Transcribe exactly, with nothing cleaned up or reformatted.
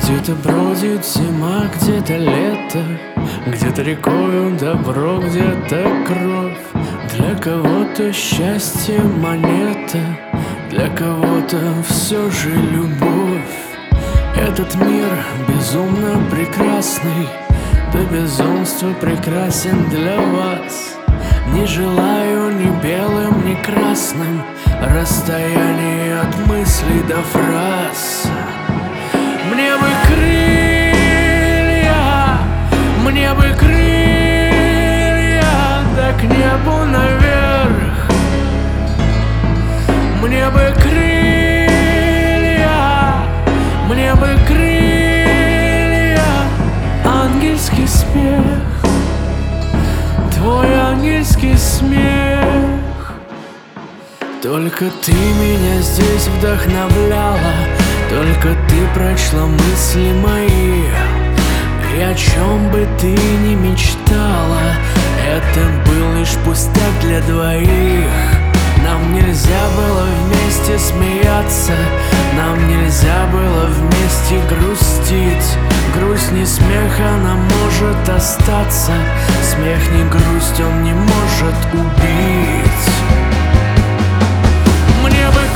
Где-то бродит зима, где-то лето, где-то рекою добро, где-то кровь. Для кого-то счастье монета, для кого-то все же любовь. Этот мир безумно прекрасный, до безумства прекрасен для вас. Не желаю ни белым, ни красным расстояние от мыслей до фраз. Мне бы крылья, мне бы крылья, да к небу наверх. Мне бы крылья, мне бы крылья, ангельский смех, твой ангельский смех. Только ты меня здесь вдохновляла, только ты прочла мысли мои. И о чем бы ты ни мечтала, это был лишь пустяк для двоих. Нам нельзя было вместе смеяться, нам нельзя было вместе грустить. Грусть не смех, она может остаться, смех не грусть, он не может убить. Мне бы